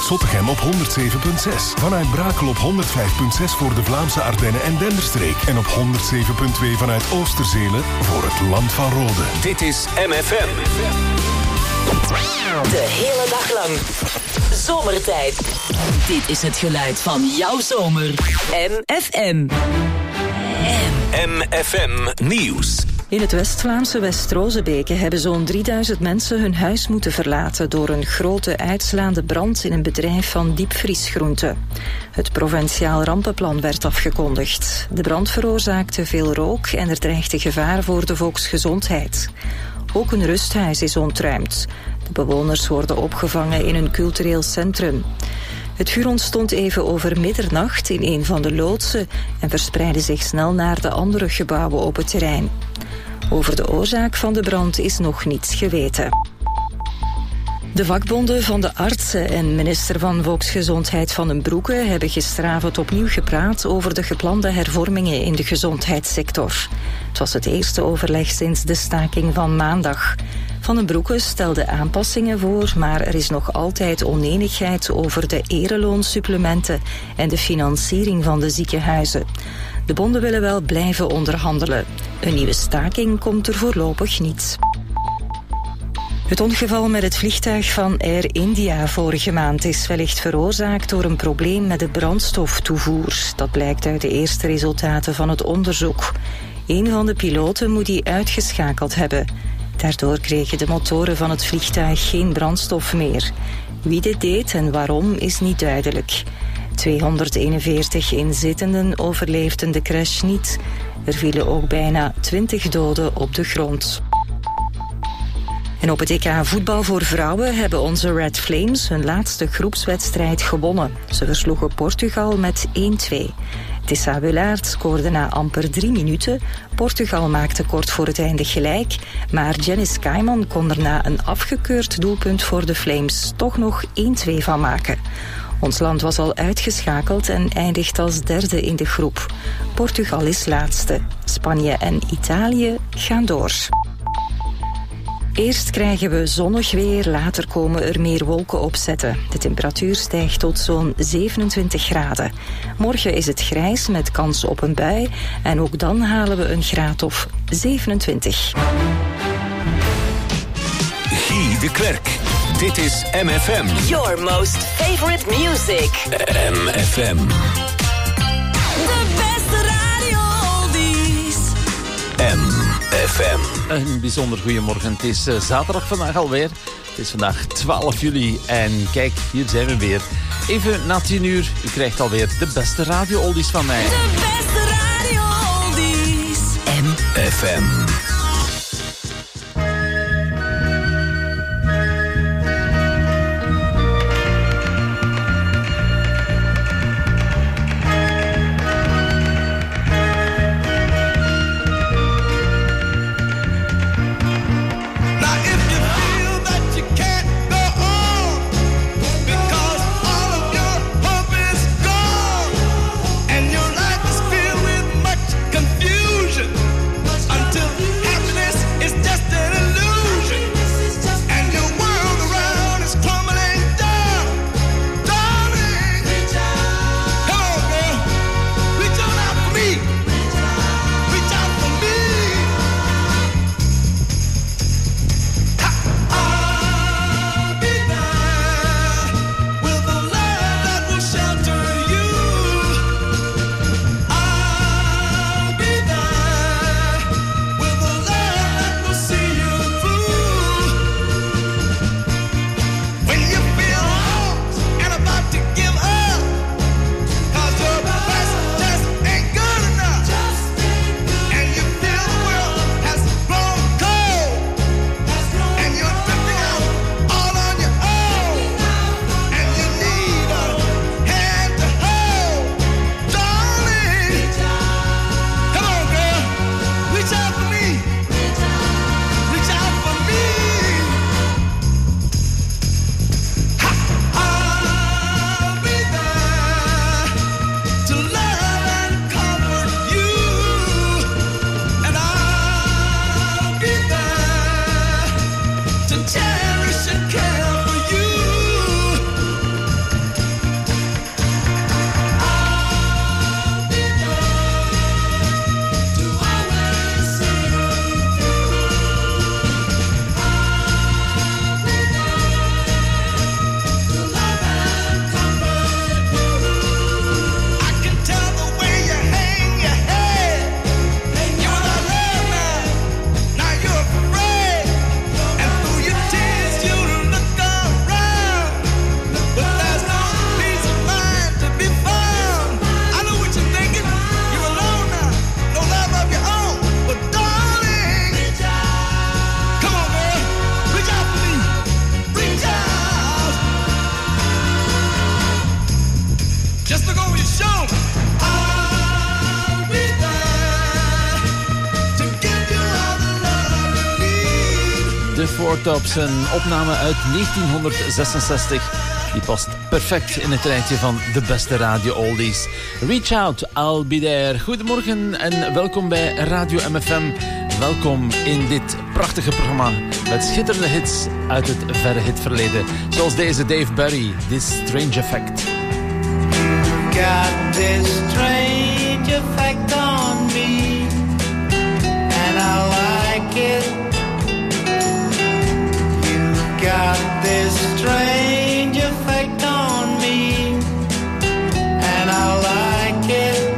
Zottegem op 107.6. Vanuit Brakel op 105.6 voor de Vlaamse Ardennen en Denderstreek. En op 107.2 vanuit Oosterzele voor het Land van Rode. Dit is MFM. De hele dag lang. Zomertijd. Dit is het geluid van jouw zomer. MFM. MFM Nieuws. In het West-Vlaamse West-Rozebeke hebben zo'n 3000 mensen hun huis moeten verlaten door een grote uitslaande brand in een bedrijf van diepvriesgroenten. Het provinciaal rampenplan werd afgekondigd. De brand veroorzaakte veel rook en er dreigde gevaar voor de volksgezondheid. Ook een rusthuis is ontruimd. De bewoners worden opgevangen in een cultureel centrum. Het vuur ontstond even over middernacht in een van de loodsen en verspreidde zich snel naar de andere gebouwen op het terrein. Over de oorzaak van de brand is nog niets geweten. De vakbonden van de artsen en minister van Volksgezondheid Van den Broeke hebben gisteravond opnieuw gepraat over de geplande hervormingen in de gezondheidssector. Het was het eerste overleg sinds de staking van maandag. Van den Broeke stelde aanpassingen voor, maar er is nog altijd onenigheid over de ereloonsupplementen en de financiering van de ziekenhuizen. De bonden willen wel blijven onderhandelen. Een nieuwe staking komt er voorlopig niet. Het ongeval met het vliegtuig van Air India vorige maand is wellicht veroorzaakt door een probleem met de brandstoftoevoer. Dat blijkt uit de eerste resultaten van het onderzoek. Een van de piloten moet die uitgeschakeld hebben. Daardoor kregen de motoren van het vliegtuig geen brandstof meer. Wie dit deed en waarom is niet duidelijk. 241 inzittenden overleefden de crash niet. Er vielen ook bijna 20 doden op de grond. En op het EK voetbal voor vrouwen hebben onze Red Flames hun laatste groepswedstrijd gewonnen. Ze versloegen Portugal met 1-2. Tessa Willaert scoorde na amper 3 minuten. Portugal maakte kort voor het einde gelijk. Maar Janice Kaiman kon er na een afgekeurd doelpunt voor de Flames toch nog 1-2 van maken. Ons land was al uitgeschakeld en eindigt als derde in de groep. Portugal is laatste. Spanje en Italië gaan door. Eerst krijgen we zonnig weer, later komen er meer wolken opzetten. De temperatuur stijgt tot zo'n 27 graden. Morgen is het grijs met kans op een bui en ook dan halen we een graad of 27. Guy de Klerk. Dit is MFM. Your most favorite music. MFM. De beste radio oldies. MFM. Een bijzonder goedemorgen. Het is zaterdag vandaag alweer. Het is vandaag 12 juli en kijk, hier zijn we weer. Even na 10 uur, u krijgt alweer de beste radio-oldies van mij. De beste radio oldies. MFM. Until Four Tops, een opname uit 1966. Die past perfect in het rijtje van de beste radio oldies. Reach out, I'll be there. Goedemorgen en welkom bij Radio MFM. Welkom in dit prachtige programma met schitterende hits uit het verre hitverleden. Zoals deze Dave Berry, This Strange Effect. Got this strange effect on me, and I like it. You've got this strange effect on me, and I like it.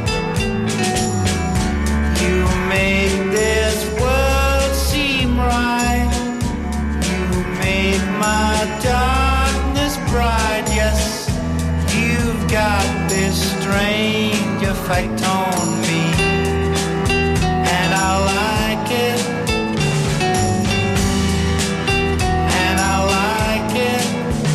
You make this world seem right. You made my darkness bright. Yes, you've got this strange effect on me, and I like it, and I like it,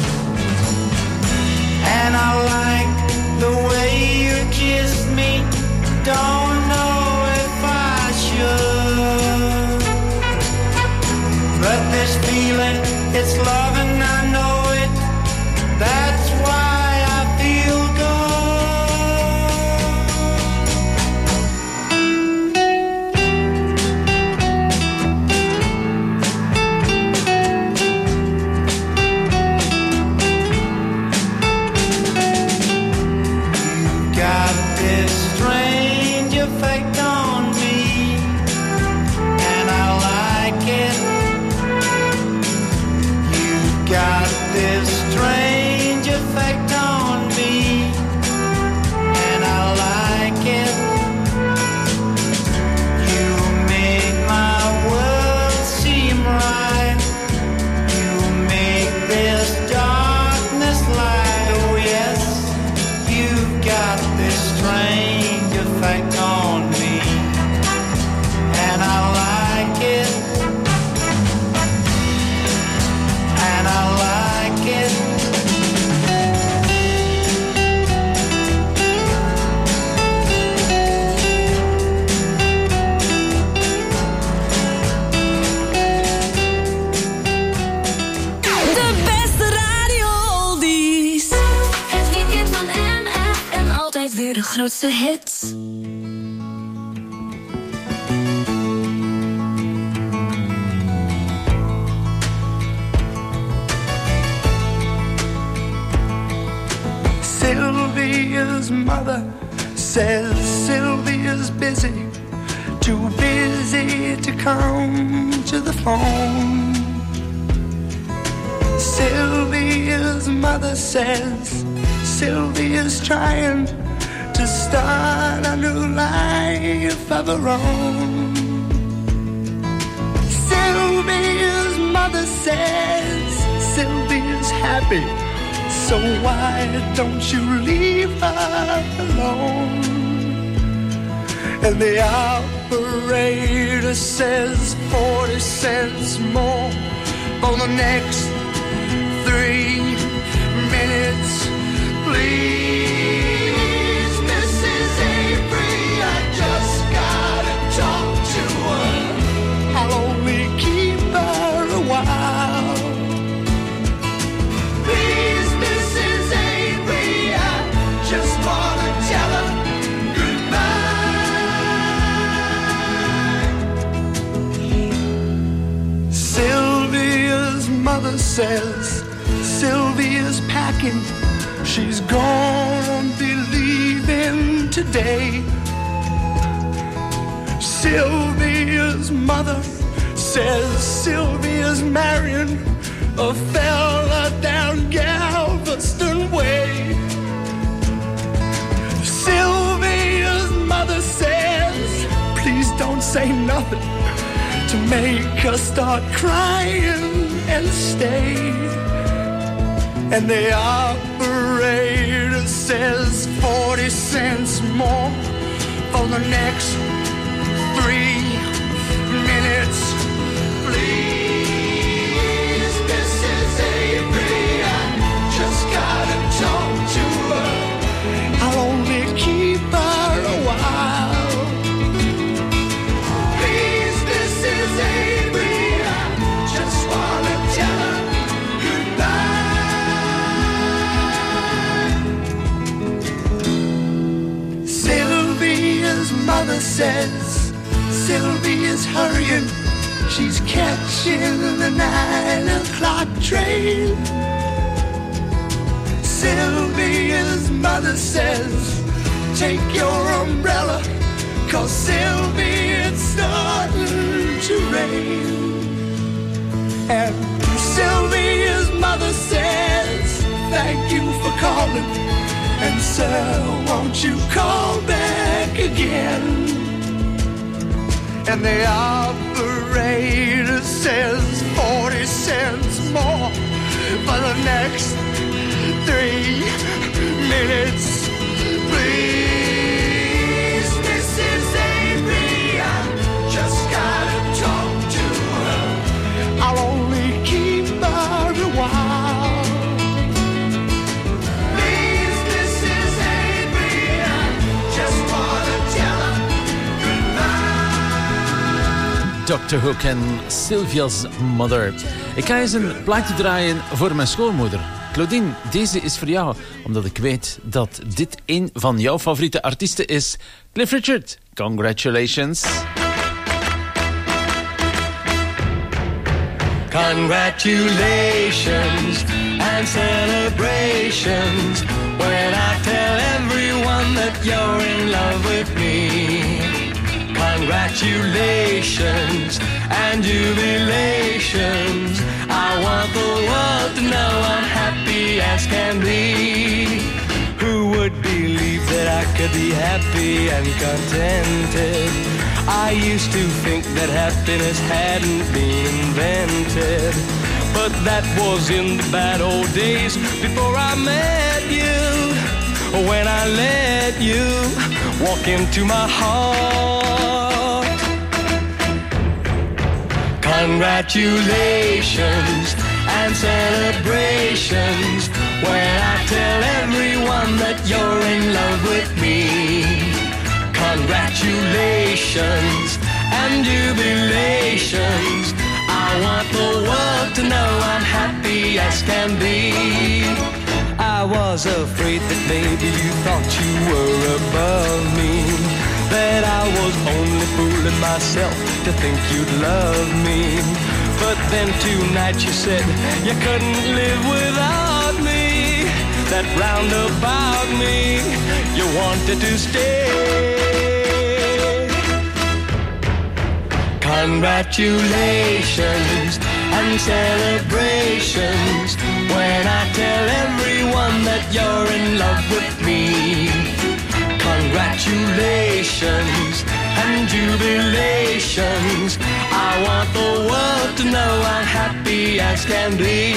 and I like the way you kiss me. Don't know if I should, but this feeling, it's love and I know it. That's why I feel effect on me, and I like it. You got this strange effect on me, and I like it. You make my world seem right. You make this darkness light. Oh yes, you've got this strange effect on me, and I like it, and I like it. De beste radio oldies. Het weekend van MFM, altijd weer de grootste hits. Sylvia's mother says Sylvia's busy, too busy to come to the phone. Sylvia's mother says Sylvia's trying to start a new life of her own. Sylvia's mother says Sylvia's happy, so why don't you leave her alone? And the operator says 40 cents more for the next 3 minutes, please. Mrs. Avery, I just gotta talk to her. I'll only keep her a while. Please, Mrs. Avery, I just wanna tell her goodbye. Sylvia's mother says Sylvia's packing, she's gonna be leaving today. Sylvia's mother says Sylvia's marrying a fella down Galveston Way. Sylvia's mother says, please don't say nothing to make her start crying and stay. And the operator says 40 cents more for the next 3 minutes, please. Mrs. Avery, I just gotta talk to her. I'll only keep her a while. Please, Mrs. Avery, I just wanna is hurrying. She's catching the 9 o'clock train. Sylvia's mother says, take your umbrella, 'cause Sylvia, it's starting to rain. And Sylvia's mother says, thank you for calling, and sir, won't you call back again? And the operator says 40 cents more for the next 3 minutes. Please, Mrs. Avery, I just gotta talk to her. I'll only keep her a while. Please, Mrs. Avery, I just wanna tell her goodbye. Dr. Hook en Sylvia's Mother. Ik ga eens een plaatje draaien voor mijn schoonmoeder. Claudine, deze is voor jou, omdat ik weet dat dit een van jouw favoriete artiesten is. Cliff Richard, congratulations. Congratulations and celebrations when I tell everyone that you're in love with me. Congratulations and jubilations. I want the world to know I'm happy as can be. Who would believe that I could be happy and contented? I used to think that happiness hadn't been invented, but that was in the bad old days before I met you. When I let you walk into my heart. Congratulations and celebrations when I tell everyone that you're in love with me. Congratulations and jubilations. I want the world to know I'm happy as can be. I was afraid that maybe you thought you were above me, that I was only fooling myself to think you'd love me. But then tonight you said you couldn't live without me, that round about me you wanted to stay. Congratulations and celebrations when I tell everyone that you're in love with me. Congratulations and jubilations. I want the world to know I'm happy as can be.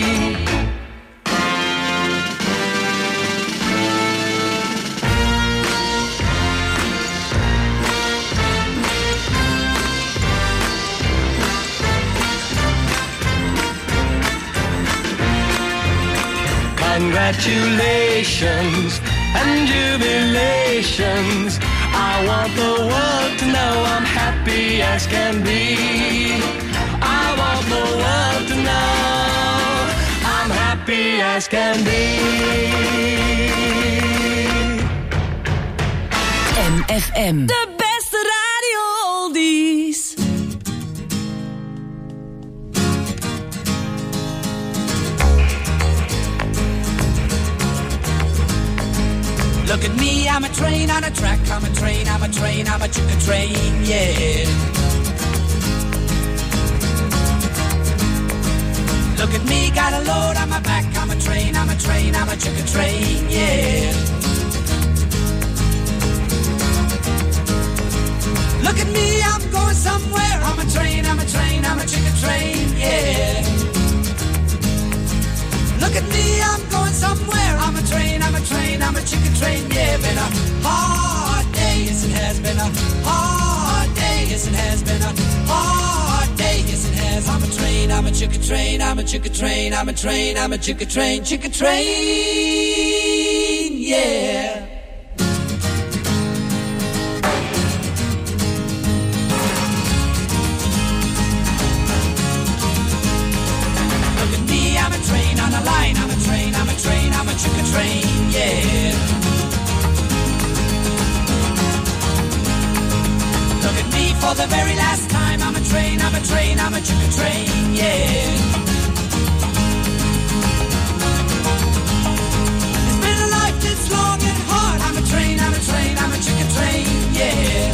Congratulations and jubilations. I want the world to know I'm happy as can be. I want the world to know I'm happy as can be. MFM. De beste radio oldies. Look at me, I'm a train on a track, I'm a train, I'm a train, I'm a chicken train, yeah. Look at me, got a load on my back, I'm a train, I'm a train, I'm a chicken train, yeah. Look at me, I'm going somewhere, I'm a train, I'm a train, I'm a chicken train, yeah. Look at me, I'm going somewhere. I'm a train, I'm a train, I'm a chicken train. Yeah, been a hard day, yes it has been a hard day, yes it has been a hard day, yes it has. I'm a train, I'm a chicken train, I'm a chicken train, I'm a train, I'm a chicken train, yeah. I'm a chicken train, yeah. Look at me for the very last time. a train, I'm a chicken train, yeah. It's been a life that's long and hard. I'm a train, I'm a train, I'm a chicken train, yeah.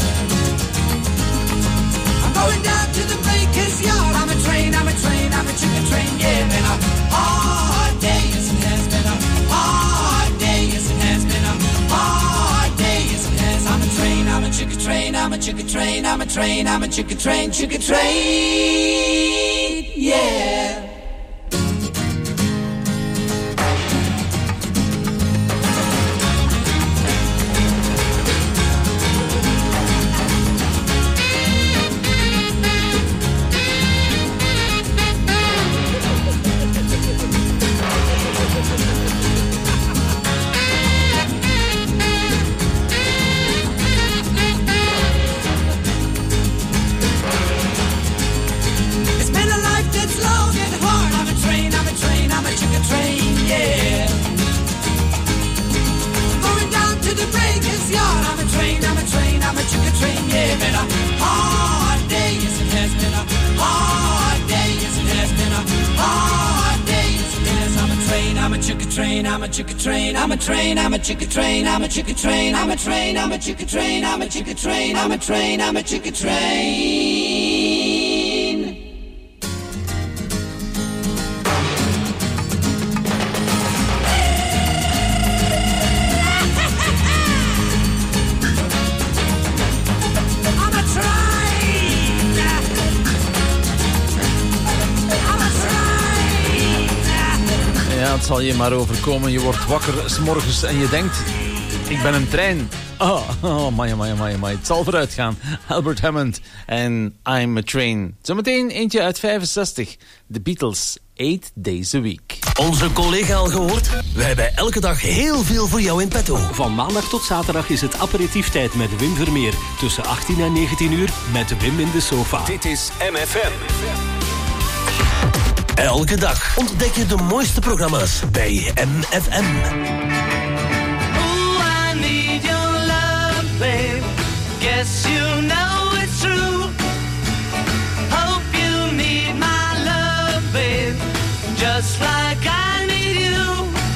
I'm going down to the baker's yard. I'm a train, I'm a train, I'm a chicken train, yeah. Been a hard day, yes it has been a hard day, yes it has been a hard day, yes it has. I'm a train, I'm a chicken train, I'm a chicken train, I'm a train, I'm a chicken train, yeah. I'm a chicken train, I'm a train, I'm a chicken train, I'm a chicken train, I'm a train, I'm a chicken train, I'm a chicken train, I'm a train, I'm a chicken train. Het zal je maar overkomen. Je wordt wakker 's morgens en je denkt, ik ben een trein. Maya. Het zal vooruit gaan. Albert Hammond en I'm a Train. Zometeen eentje uit 65. The Beatles, 8 Days a Week. Onze collega al gehoord? We hebben elke dag heel veel voor jou in petto. Van maandag tot zaterdag is het aperitieftijd met Wim Vermeer. Tussen 18 en 19 uur met Wim in de sofa. Dit is MFM. Elke dag ontdek je de mooiste programma's bij MFM. Oh, I need your love, babe. Guess you know it's true. Hope you need my love, babe. Just like I need you.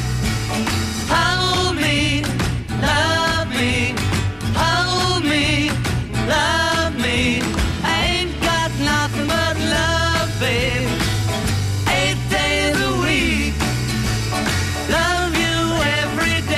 Hold me, love me. Hold me, love me. I ain't got nothing but love, babe. Love you every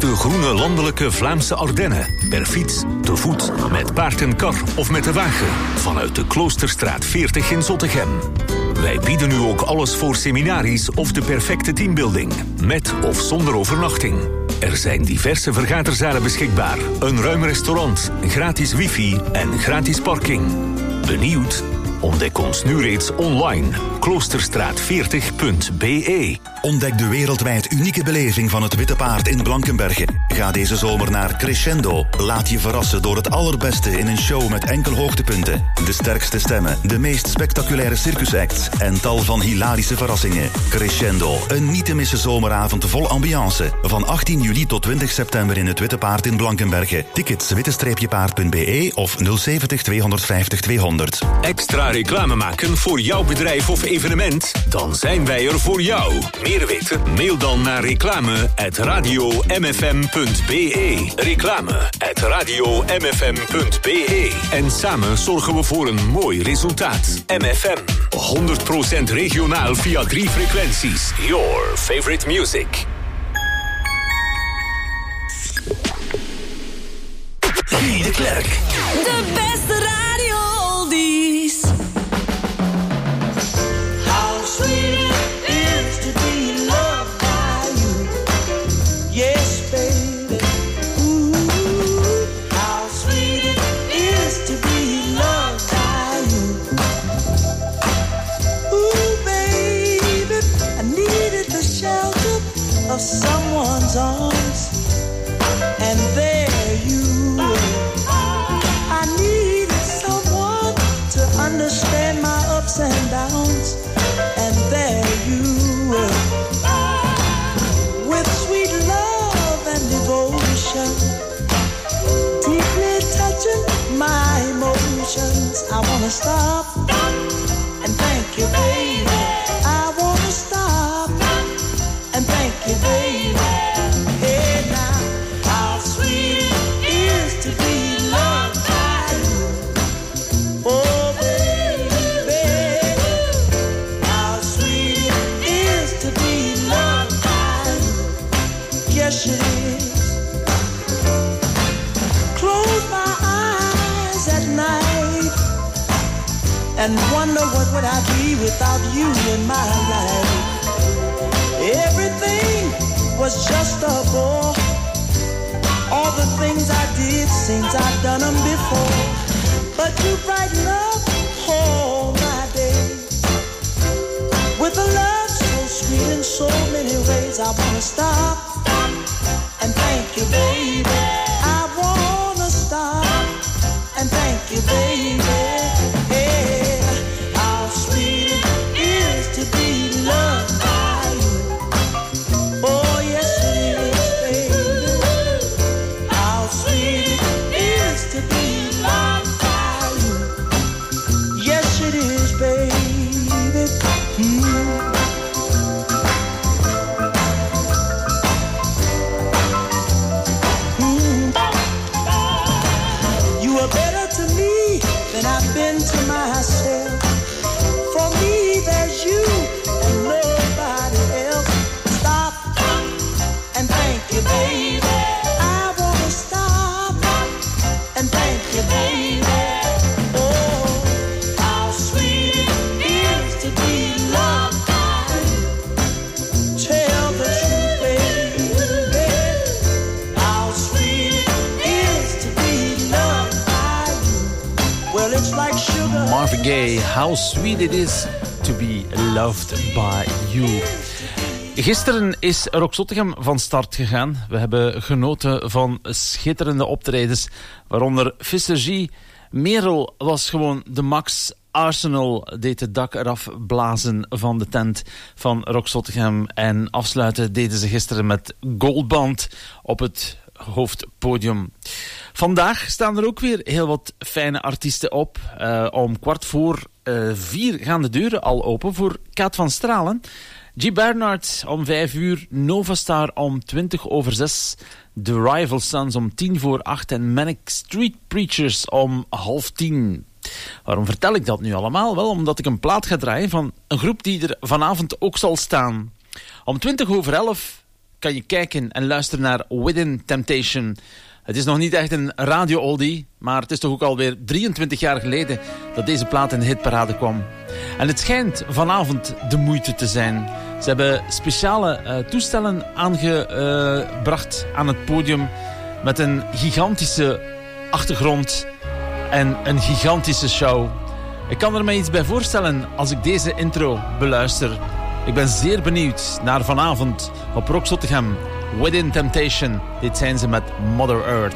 de groene landelijke Vlaamse Ardennen. Per fiets, te voet, met paard en kar of met de wagen. Vanuit de Kloosterstraat 40 in Zottegem. Wij bieden nu ook alles voor seminaries of de perfecte teambuilding. Met of zonder overnachting. Er zijn diverse vergaderzalen beschikbaar. Een ruim restaurant, gratis wifi en gratis parking. Benieuwd? Ontdek ons nu reeds online. Kloosterstraat40.be. Ontdek de wereldwijd unieke beleving van het Witte Paard in Blankenberge. Ga deze zomer naar Crescendo. Laat je verrassen door het allerbeste in een show met enkel hoogtepunten. De sterkste stemmen, de meest spectaculaire circusacts en tal van hilarische verrassingen. Crescendo, een niet te missen zomeravond vol ambiance. Van 18 juli tot 20 september in het Witte Paard in Blankenberge. Tickets witte-paard.be of 070 250 200. Extra reclame maken voor jouw bedrijf of evenement? Dan zijn wij er voor jou. Meer weten? Mail dan naar reclame@radiomfm.be. Reclame@radiomfm.be. En samen zorgen we voor een mooi resultaat. MFM. 100% regionaal via 3 frequenties. Your favorite music. Guy de Klerk. De beste radio-oldies. How sweet it is to be loved by you. Yes, baby. Ooh, how sweet it is to be loved by you. Ooh, baby, I needed the shelter of someone's arms, and there you were. I needed someone to understand my ups and downs, and there you were. With sweet love and devotion, deeply touching my emotions. I wanna stop and thank you, baby. I wanna stop and thank you, baby. Hey now, how sweet it is to be loved by you. Oh baby, how sweet it is to be loved by you. Yes it is. Close my eyes at night and wonder what would I be without you in my life. Everything was just a bore. All the things I did seems I've done them before. But you brighten up all my days with a love so sweet in so many ways. I wanna stop and thank you, baby. I wanna stop and thank you, baby. Hey, how sweet it is to be loved by you. Oh yes it is, baby. How sweet it is to be loved by you. Yes it is, baby. You are better to me than I've been to myself. For me, there's you and nobody else. Stop and thank you, baby. I wanna stop and thank you, baby. Oh, how sweet it is to be loved by you. Tell the truth, baby. How sweet it is to be loved by you. Well, it's like sugar. Marvin Gaye, how sweet it is to be loved by you. Gisteren is Rock Zottegem van start gegaan. We hebben genoten van schitterende optredens, waaronder Fisser G. Merel was gewoon de max. Arsenal deed het dak eraf blazen van de tent van Rock Zottegem. En afsluiten deden ze gisteren met Goldband op het hoofdpodium. Vandaag staan er ook weer heel wat fijne artiesten op. Om 4:15 gaan de deuren al open voor Kaat van Stralen. G. Bernard om 5:00, Novastar om 6:20, The Rival Sons om 7:50 en Manic Street Preachers om 9:30. Waarom vertel ik dat nu allemaal? Wel, omdat ik een plaat ga draaien van een groep die er vanavond ook zal staan. Om 11:20 kan je kijken en luisteren naar Within Temptation. Het is nog niet echt een radio-oldie, maar het is toch ook alweer 23 jaar geleden dat deze plaat in de hitparade kwam. En het schijnt vanavond de moeite te zijn. Ze hebben speciale toestellen aangebracht aan het podium met een gigantische achtergrond en een gigantische show. Ik kan er me iets bij voorstellen als ik deze intro beluister. Ik ben zeer benieuwd naar vanavond op Rock Zottegem. Within Temptation. Dit zijn ze met Mother Earth.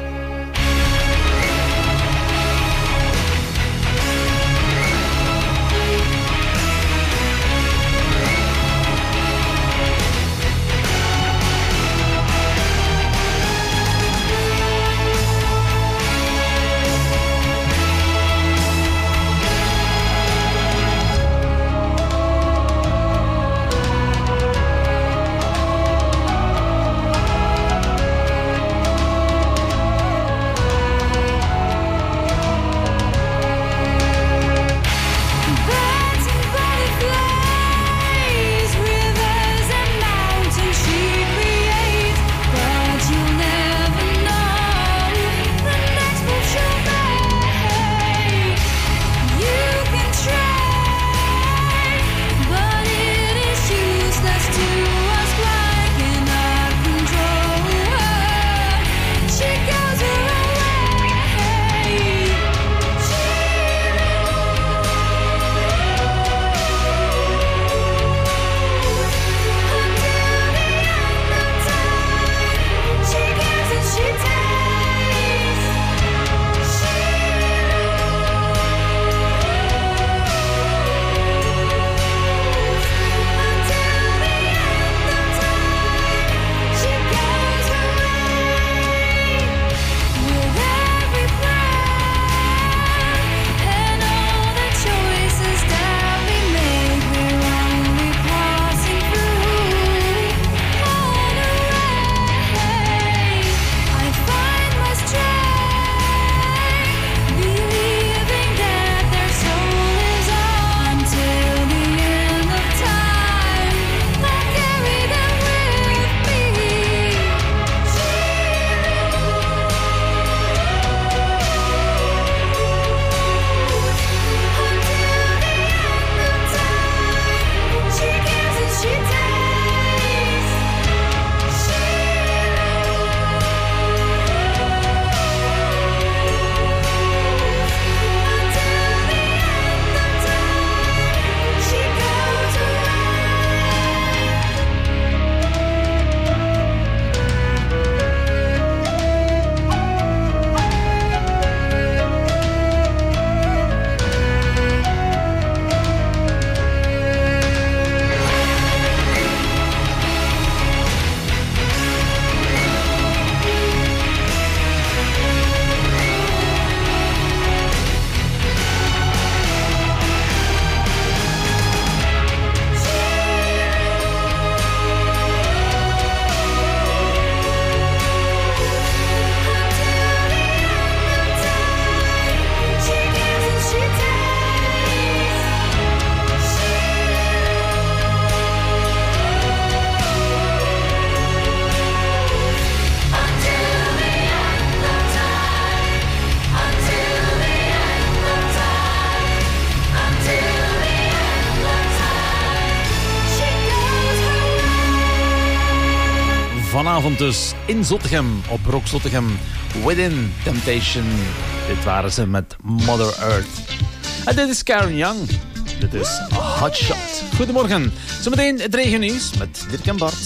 Vanavond dus in Zottegem, op Rock Zottegem, Within Temptation. Dit waren ze met Mother Earth. En dit is Karen Young. Dit is Hot Shot. Goedemorgen. Zometeen het regennieuws met Dirk en Bart.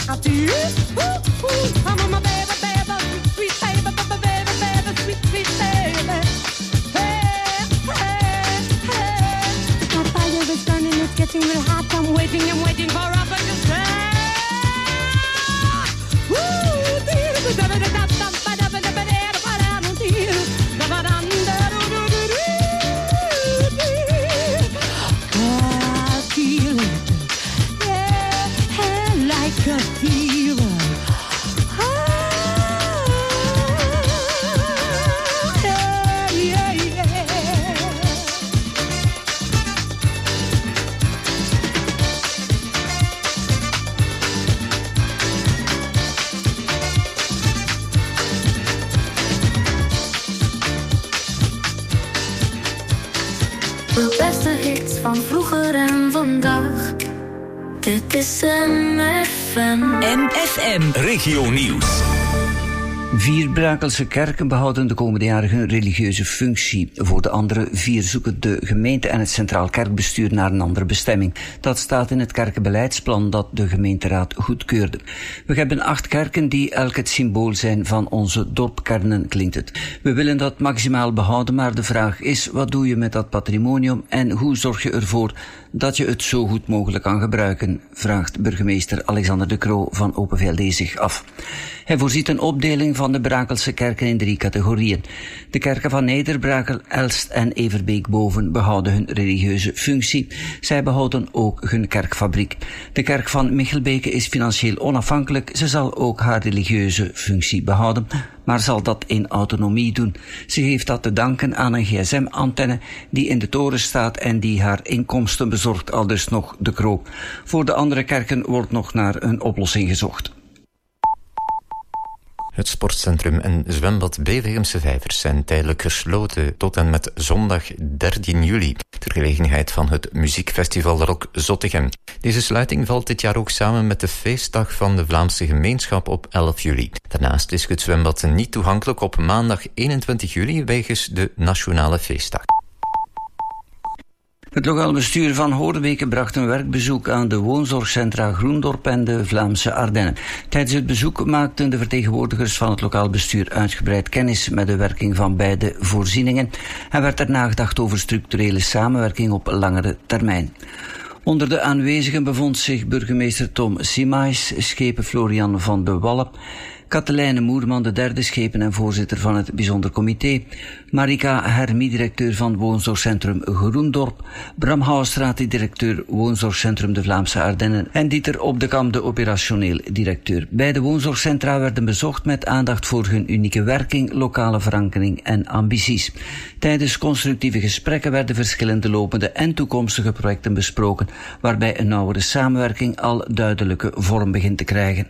out to you. Ooh, ooh, come on, my baby, baby, sweet, sweet baby, baby, baby, sweet, sweet baby. Hey, hey, hey. My fire is burning, it's getting real hot. I'm waiting for a better time. De beste hits van vroeger en vandaag. Dit is MFM. MFM. Regio Nieuws. 4 Brakelse kerken behouden de komende jaren hun religieuze functie. Voor de andere 4 zoeken de gemeente en het Centraal Kerkbestuur naar een andere bestemming. Dat staat in het kerkenbeleidsplan dat de gemeenteraad goedkeurde. We hebben 8 kerken die elk het symbool zijn van onze dorpkernen, klinkt het. We willen dat maximaal behouden, maar de vraag is, wat doe je met dat patrimonium en hoe zorg je ervoor dat je het zo goed mogelijk kan gebruiken, vraagt burgemeester Alexander de Croo van Open VLD zich af. Hij voorziet een opdeling van de Brakelse kerken in 3 categorieën. De kerken van Neder-Brakel, Elst en Everbeek-Boven behouden hun religieuze functie. Zij behouden ook hun kerkfabriek. De kerk van Michelbeke is financieel onafhankelijk. Ze zal ook haar religieuze functie behouden, maar zal dat in autonomie doen. Ze heeft dat te danken aan een gsm-antenne die in de toren staat en die haar inkomsten bezorgt, aldus nog de Croo. Voor de andere kerken wordt nog naar een oplossing gezocht. Het sportcentrum en zwembad Bevegemse Vijvers zijn tijdelijk gesloten tot en met zondag 13 juli, ter gelegenheid van het muziekfestival Rock Zottegem. Deze sluiting valt dit jaar ook samen met de feestdag van de Vlaamse gemeenschap op 11 juli. Daarnaast is het zwembad niet toegankelijk op maandag 21 juli wegens de nationale feestdag. Het lokaal bestuur van Hoornweke bracht een werkbezoek aan de woonzorgcentra Groendorp en de Vlaamse Ardennen. Tijdens het bezoek maakten de vertegenwoordigers van het lokaal bestuur uitgebreid kennis met de werking van beide voorzieningen en werd er nagedacht over structurele samenwerking op langere termijn. Onder de aanwezigen bevond zich burgemeester Tom Simais, schepen Florian van de Wallen, Katelijne Moerman, de derde schepen en voorzitter van het bijzonder comité, Marika Hermie, directeur van woonzorgcentrum Groendorp, Bram Houstraat, directeur woonzorgcentrum de Vlaamse Ardennen en Dieter Op de Kam, de operationeel directeur. Beide woonzorgcentra werden bezocht met aandacht voor hun unieke werking, lokale verankering en ambities. Tijdens constructieve gesprekken werden verschillende lopende en toekomstige projecten besproken, waarbij een nauwere samenwerking al duidelijke vorm begint te krijgen.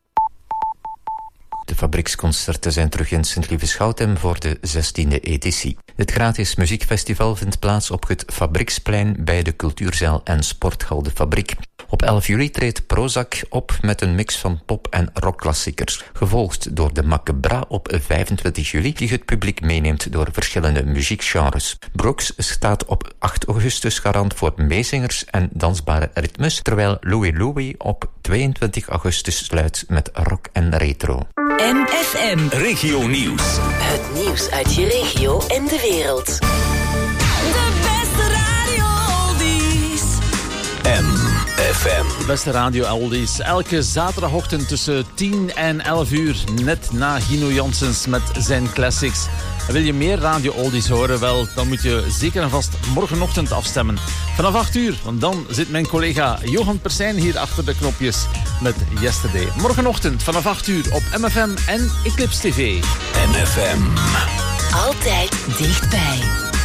De fabrieksconcerten zijn terug in Sint-Lieve-Schouten voor de 16e editie. Het gratis muziekfestival vindt plaats op het Fabrieksplein bij de cultuurzaal en sporthal De Fabriek. Op 11 juli treedt Prozac op met een mix van pop- en rockklassiekers, gevolgd door de Macabre op 25 juli, die het publiek meeneemt door verschillende muziekgenres. Brooks staat op 8 augustus garant voor meezingers en dansbare ritmes, terwijl Louie Louie op 22 augustus sluit met rock en retro. MFM. Regio Nieuws. Het nieuws uit je regio en de wereld. De beste radio-oldies. MFM. De beste radio-oldies. Elke zaterdagochtend tussen 10 en 11 uur. Net na Gino Janssens met zijn classics. Wil je meer radio-oldies horen? Wel, dan moet je zeker en vast morgenochtend afstemmen. Vanaf 8 uur, want dan zit mijn collega Johan Persijn hier achter de knopjes met Yesterday. Morgenochtend vanaf 8 uur op MFM en Eclipse TV. MFM. Altijd dichtbij.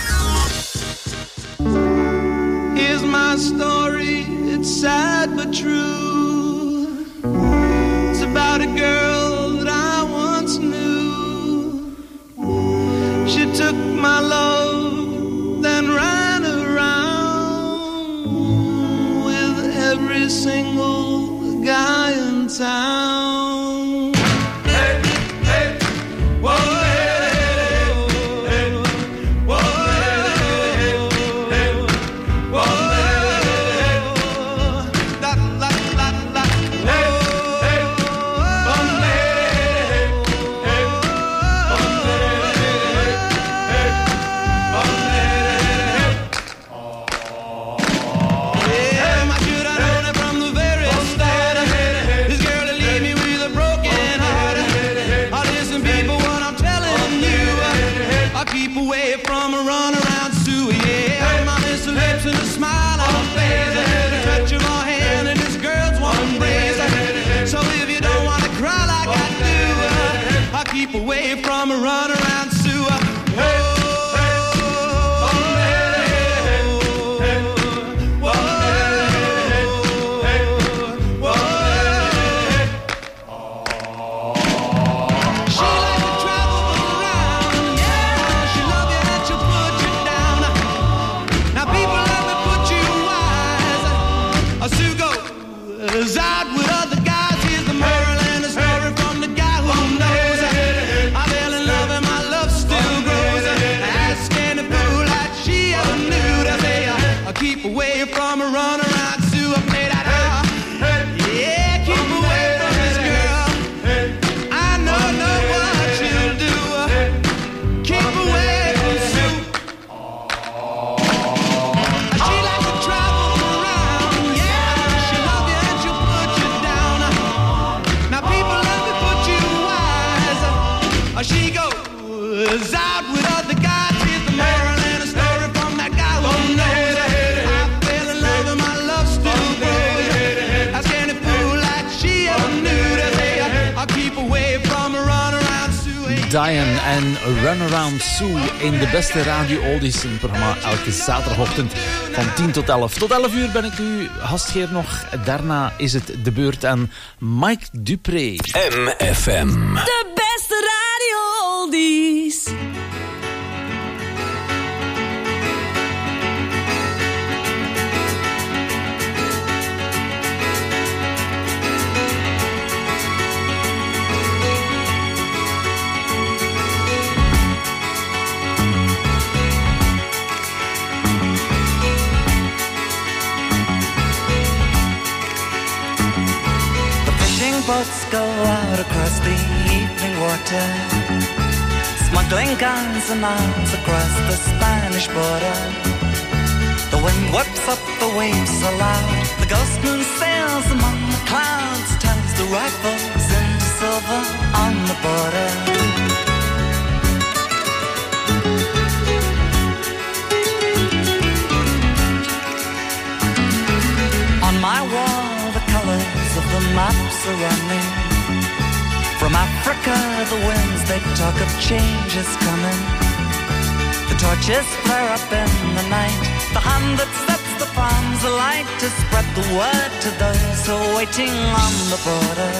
Here's my story, it's sad but true. It's about a girl that I once knew. She took my love, then ran around with every single guy in town. Hey, hey, whoa, hey, hey, whoa, hey, hey, whoa, hey, la, la, la, la. out with other guys. Here's the moral and the story from the guy who knows. I fell in love and my love still grows. Ask any fool like she ever knew to say, I keep away from a runaround Sue. I play that out. Yeah, keep away from this girl. I know what she'll do. Keep away from Sue. She likes to travel around. Yeah, she'll love you and she'll put you down. Now people, let me put you wise. She goes out with other guys. Here's the moral and a story from that guy who knows. I fell in love and my love still grows. Ask any fool like she ever knew to say, I'll keep away from a runaround Sue. Diane en Runaround Sue in de beste Radio Oldies. Een programma elke zaterdagochtend van 10 tot 11. Tot 11 uur ben ik uw gastheer nog. Daarna is het de beurt aan Mike Dupré. MFM. De beste Radio Oldies. Boats go out across the evening water, smuggling guns and arms across the Spanish border. The wind whips up the waves aloud, the ghost moon sails among the clouds, turns the rifles into silver on the border. On my wall the colors of the maps are running. From Africa the winds they talk of change is coming. The torches flare up in the night, the hand that sets the palms alight to spread the word to those who are waiting on the border.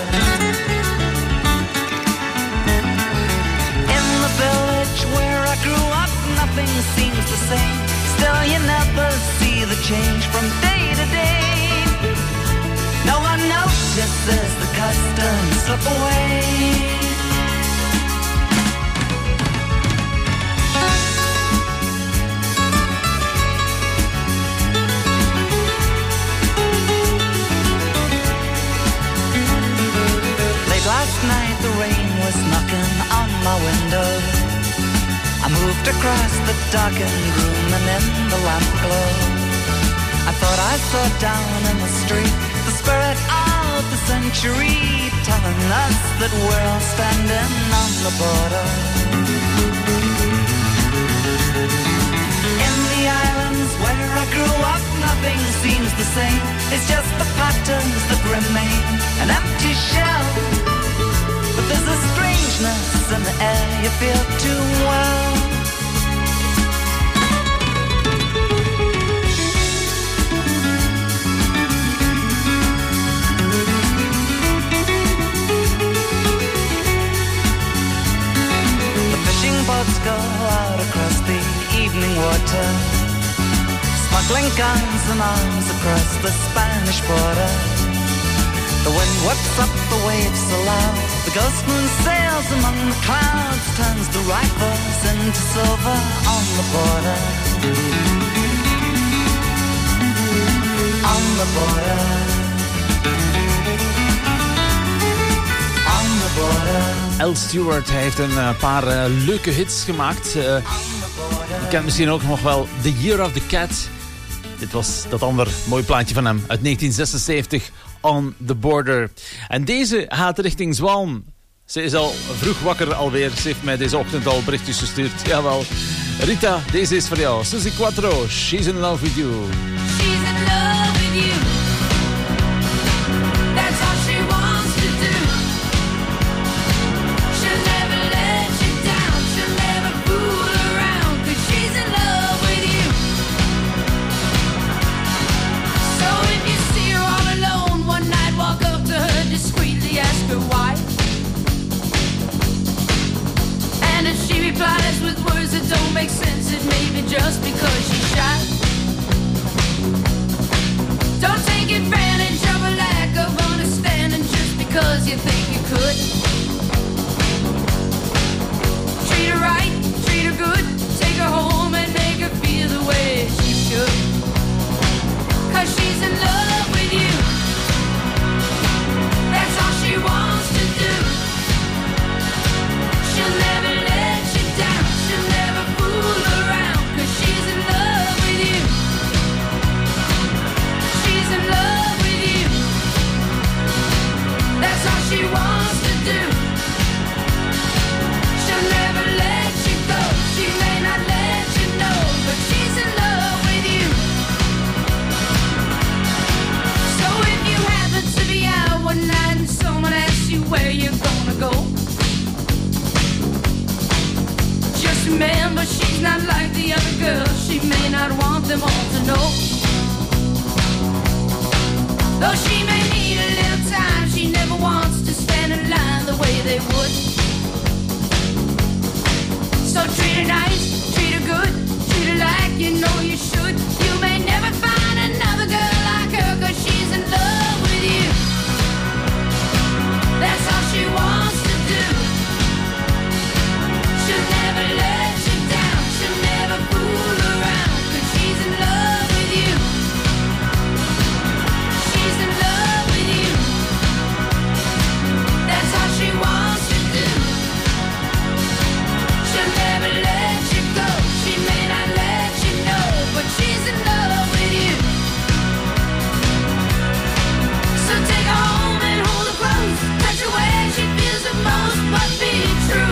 In the village where I grew up nothing seems the same. Still you never see the change from day to day. No one notices the customs slip away. Late last night the rain was knocking on my window. I moved across the darkened room and in the lamp glow I thought I saw down in the street the spirit of the century, telling us that we're all standing on the border. In the islands where I grew up, nothing seems the same. It's just the patterns that remain, an empty shell. But there's a strangeness in the air you feel too well. Boats go out across the evening water, smuggling guns and arms across the Spanish border. The wind whips up the waves aloud, the ghost moon sails among the clouds, turns the rifles into silver on the border. On the border. On the border. Al Stewart heeft een paar leuke hits gemaakt. Je kent misschien ook nog wel The Year of the Cat. Dit was dat ander mooi plaatje van hem uit 1976, On the Border. En deze gaat richting Zwan. Ze is al vroeg wakker alweer. Ze heeft mij deze ochtend al berichtjes gestuurd. Jawel. Rita, deze is voor jou. Susie Quattro, She's in Love with You. She's in love with you. That's all she wants to do. She'll never let you down. She'll never fool around. 'Cause she's in love with you. So if you see her all alone one night, walk up to her discreetly, ask her why. And if she replies with words that don't make sense, it may be just because she's shy. Don't take advantage of a lack of honesty. you think you could. Treat her right, treat her good, take her home and make her feel the way she should. 'Cause she's in love with you. That's all she wants to do. She'll never let you down, she'll never fool around, 'cause she's in love with you. She's in love with you. That's all she wants to do. She'll never let you go, she may not let you know, but she's in love with you. So if you happen to be out one night and someone asks you where you're gonna go, just remember she's not like the other girls. She may not want them all to know. Though she may need a little time, she never wants to stand in line the way they would. So treat her nice, treat her good, treat her like you know you should. You may never find another girl like her, 'cause she's in love with you. That's all she wants to do. She'll never let you down, she'll never fool around, 'cause she's in love with you. She's in love with you. That's all she wants to do. She'll never let you go, she may not let you know, but she's in love with you. So take her home and hold her close, touch her where she feels the most, but be true.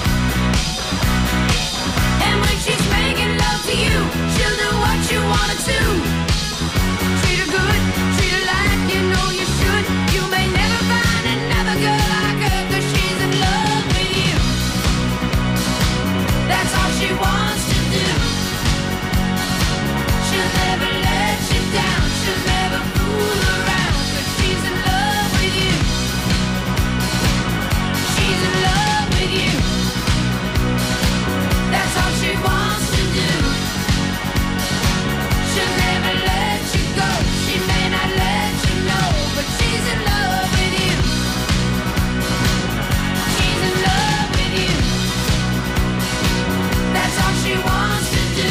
And when she's making love to you, she'll do what you want her to. Treat her good, treat her like you know you should. You may never find another girl like her, 'cause she's in love with you. That's all she wants to do. She'll never let you down, she'll never fool around, 'cause she's in love with you. She's in love with you. That's all she wants to do. She'll never let you go, she may not let you know, but she's in love with you. She's in love with you. That's all she wants to do.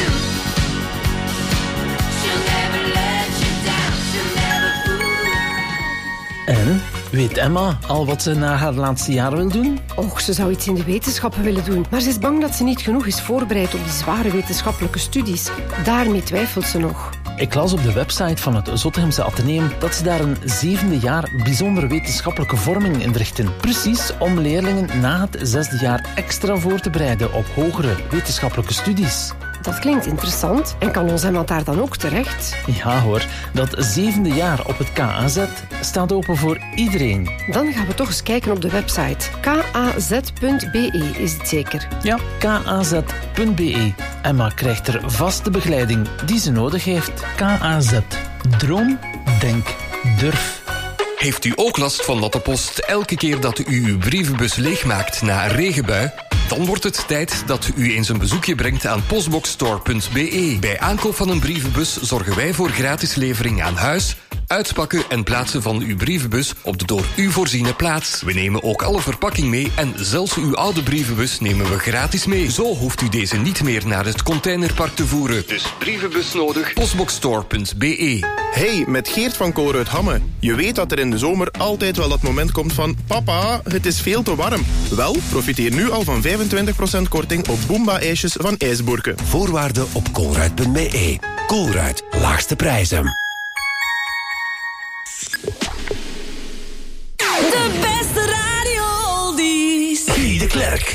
She'll never let you down, she'll never fool. En weet Emma al wat ze na haar laatste jaar wil doen? Och, ze zou iets in de wetenschappen willen doen. Maar ze is bang dat ze niet genoeg is voorbereid op die zware wetenschappelijke studies. Daarmee twijfelt ze nog. Ik las op de website van het Zottegemse Atheneum dat ze daar een 7e jaar bijzondere wetenschappelijke vorming inrichten. Precies om leerlingen na het 6e jaar extra voor te bereiden op hogere wetenschappelijke studies. Dat klinkt interessant. En kan ons Emma daar dan ook terecht? Ja hoor, dat 7e jaar op het KAZ staat open voor iedereen. Dan gaan we toch eens kijken op de website. kaz.be is het zeker? Ja, kaz.be. Emma krijgt er vaste begeleiding die ze nodig heeft. KAZ. Droom, denk, durf. Heeft u ook last van natte post elke keer dat u uw brievenbus leegmaakt na een regenbui? Dan wordt het tijd dat u eens een bezoekje brengt aan postboxstore.be. Bij aankoop van een brievenbus zorgen wij voor gratis levering aan huis, uitpakken en plaatsen van uw brievenbus op de door u voorziene plaats. We nemen ook alle verpakking mee en zelfs uw oude brievenbus nemen we gratis mee. Zo hoeft u deze niet meer naar het containerpark te voeren. Dus brievenbus nodig, postboxstore.be. Hey, met Geert van Koren uit Hamme. Je weet dat er in de zomer altijd wel dat moment komt van papa, het is veel te warm. Wel, profiteer nu al van 25% korting op Boomba-ijsjes van IJsboerke. Voorwaarden op koolruid.be. Koolruid, laagste prijzen. De beste radio-oldies. Guy de Klerk.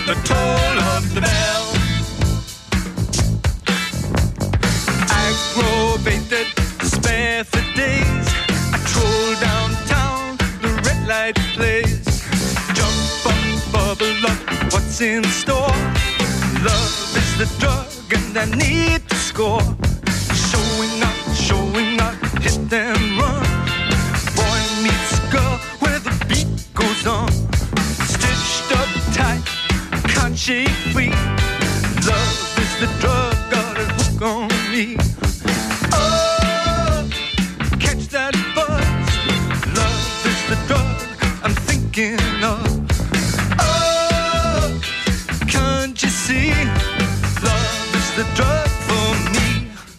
the toll of the bell. Aggravated, despair for days. I troll downtown, the red light plays. Jump up, bubble up, what's in store? Love is the drug and I need to score. Showing up, hit and run. Boy meets girl where the beat goes on. Stitched up tight, can't shake free. Love is the drug, got a hook on me. Oh, catch that buzz. Love is the drug I'm thinking of. Oh, can't you see? Love is the drug for me.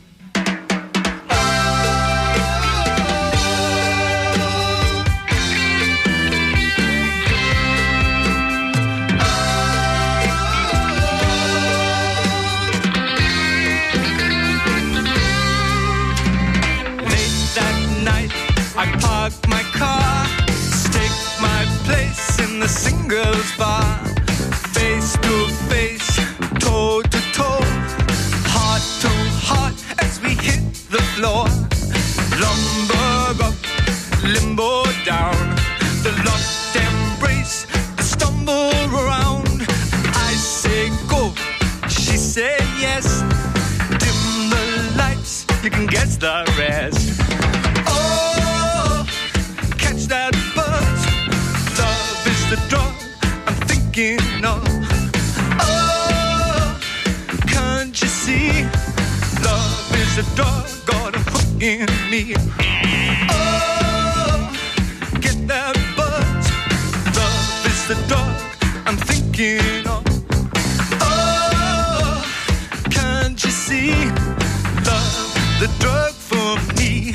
My car, stake my place in the singles bar. Face to face, toe to toe, heart to heart as we hit the floor. Lumber up, limbo down, the locked embrace, the stumble around. I say go, she say yes. Dim the lights, you can guess the rest. That buzz, love is the drug I'm thinking of. Oh, can't you see? Love is the drug, got a hook in me. Oh, get that buzz, love is the drug I'm thinking of. Oh, can't you see? Love, the drug for me.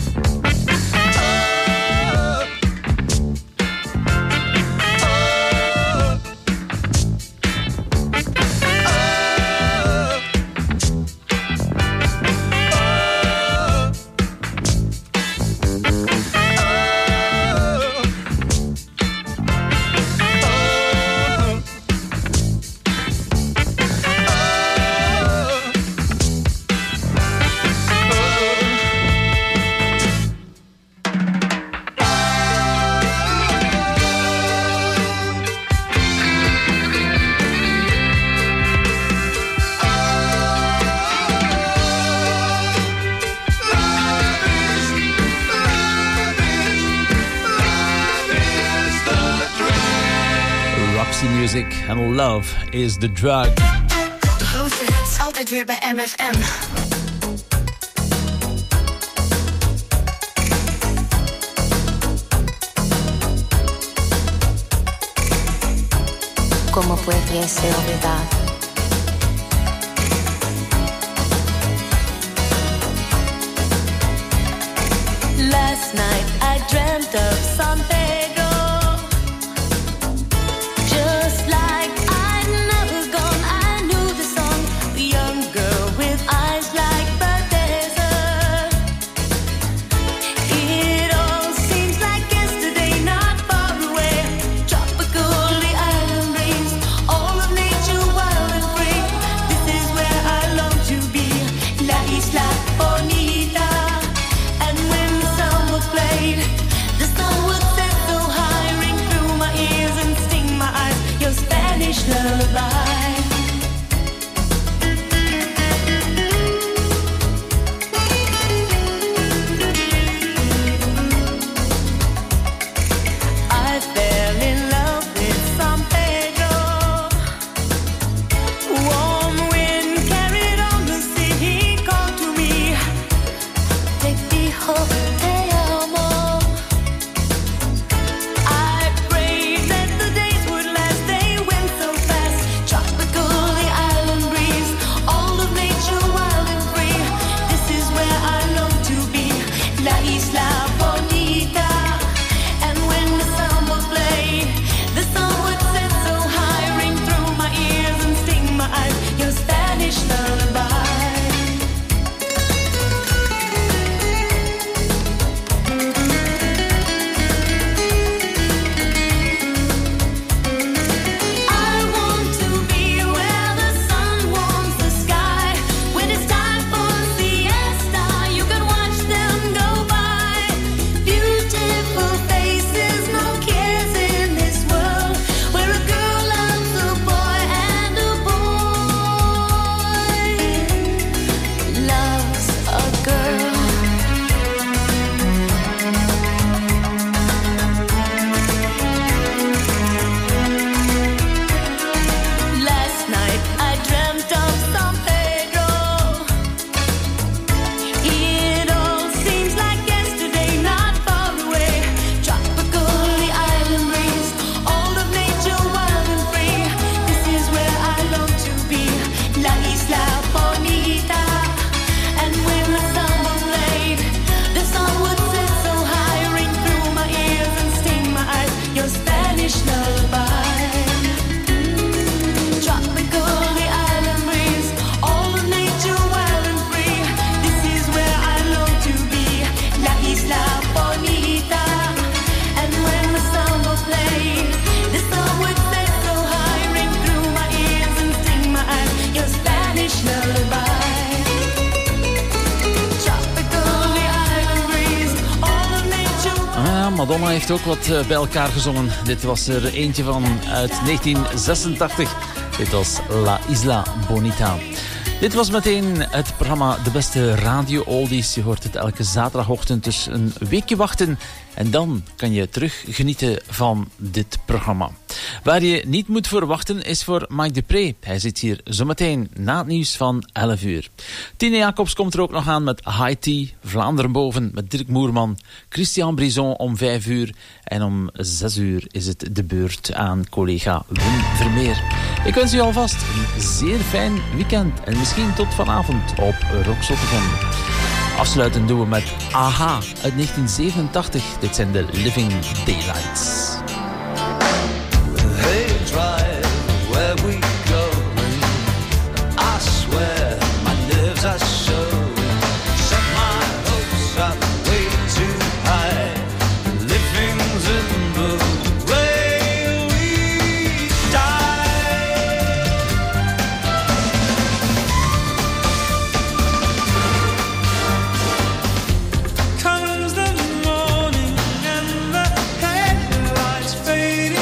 Music and love is the drug. De grootste hits altijd weer bij MFM. ¿Cómo pudiese olvidar? Last night I dreamt of San Pedro. Just like I'd never gone, I knew the song. The young girl with eyes like the desert. It all seems like yesterday, not far away. Tropical, the island breeze, all of nature wild and free. This is where I long to be, La Isla Bonita. And when the song was played, the sun would set so high, ring through my ears and sting my eyes. Your Spanish lullaby. I fell in love with San Pedro. Warm wind carried on the sea. He called to me, te dijo te amo. I prayed that the days would last. They went so fast. Madonna heeft ook wat bij elkaar gezongen. Dit was er eentje van uit 1986. Dit was La Isla Bonita. Dit was meteen het programma De Beste Radio Oldies. Je hoort het elke zaterdagochtend, dus een weekje wachten. En dan kan je terug genieten van dit programma. Waar je niet moet verwachten is voor Mike Dupré. Hij zit hier zometeen na het nieuws van 11 uur. Tine Jacobs komt er ook nog aan met High Tea. Vlaanderen boven met Dirk Moerman. Christian Brison om 5 uur. En om 6 uur is het de beurt aan collega Wim Vermeer. Ik wens u alvast een zeer fijn weekend. En misschien tot vanavond op Rock Zottegem. Afsluitend doen we met AHA uit 1987. Dit zijn de Living Daylights. Hey, drive where we go. I swear my nerves are so. Set my hopes up way too high. Living's in the way we die. Comes the morning and the headlights fading.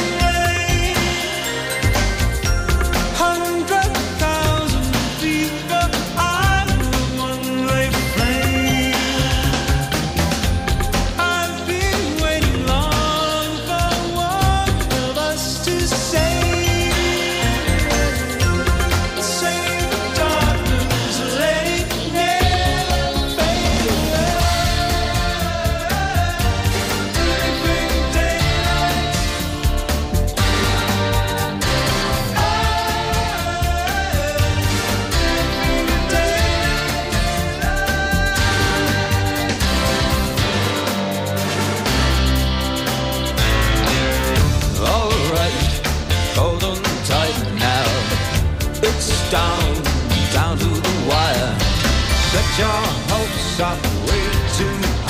Down to the wire. Set your hopes up way too